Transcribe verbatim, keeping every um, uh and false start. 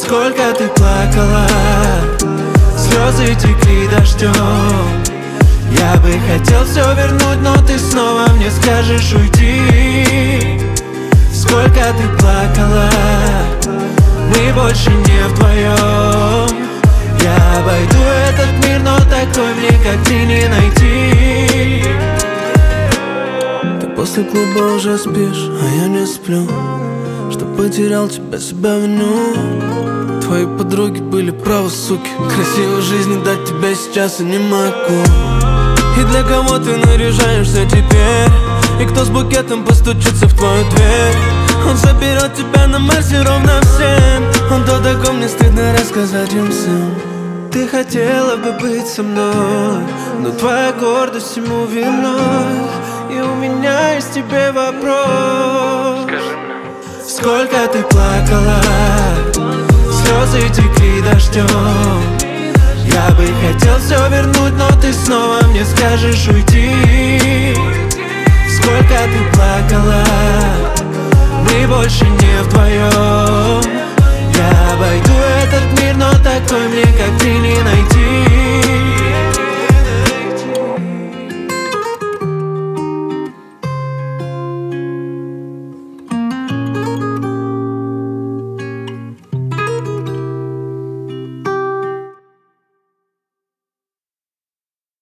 Сколько ты плакала, слезы текли дождем. Я бы хотел все вернуть, но ты снова мне скажешь уйти. Сколько ты плакала, мы больше не вдвоем. Я обойду этот мир, но такой мне, как ты, не найти. Ты после клуба уже спишь, а я не сплю, что потерял тебя, себя вину. Твои подруги были правы, суки. Красивой жизни дать тебе сейчас и не могу. И для кого ты наряжаешься теперь? И кто с букетом постучится в твою дверь? Он заберет тебя на Марсе ровно в семь. Он то, о ком мне стыдно рассказать им всем. Ты хотела бы быть со мной, но твоя гордость всему виной. И у меня есть тебе вопрос. Скажи мне, сколько ты плакала, слезы текли дождем. Я бы хотел все вернуть, но ты снова мне скажешь уйти. Сколько ты плакала, мы больше не вдвоем.